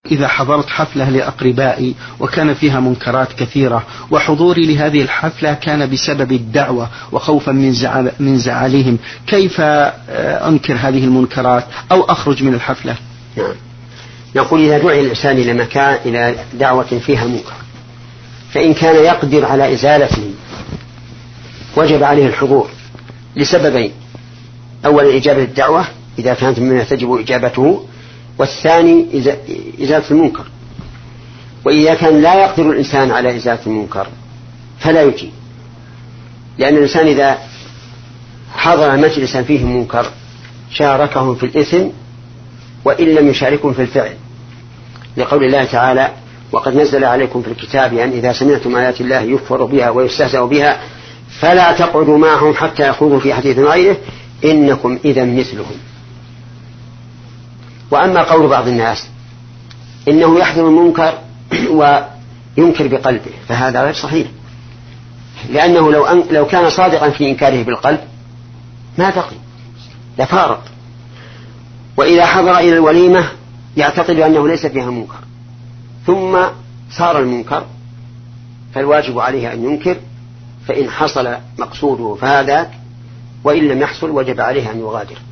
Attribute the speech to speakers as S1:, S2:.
S1: إذا حضرت حفلة لأقربائي وكان فيها منكرات كثيرة، وحضوري لهذه الحفلة كان بسبب الدعوة وخوفا من زعلهم، كيف أنكر هذه المنكرات أو أخرج من الحفلة؟
S2: نعم. نقول إذا دعي الإنسان إلى مكان إلى دعوة فيها منكر، فإن كان يقدر على إزالته وجب عليه الحضور لسببين: أولا إجابة الدعوة إذا كانت مما تجب إجابته، والثاني إزالة المنكر. وإذا كان لا يقدر الإنسان على إزالة المنكر فلا يجيب، لأن الإنسان إذا حضر مجلسا فيه منكر شاركهم في الإثم وإن لم يشاركهم في الفعل، لقول الله تعالى: وقد نزل عليكم في الكتاب أن إذا سمعتم آيات الله يكفر بها ويستهزأ بها فلا تقعدوا معهم حتى يخوضوا في حديث غيره إنكم إذا مثلهم. وأما قول بعض الناس إنه يحذر المنكر وينكر بقلبه فهذا غير صحيح، لأنه لو كان صادقا في إنكاره بالقلب ما بقي لفارق. وإذا حضر إلى الوليمة يعتقد أنه ليس فيها منكر ثم صار المنكر فالواجب عليه أن ينكر، فإن حصل مقصوده فهذاك، وإن لم يحصل وجب عليه أن يغادر.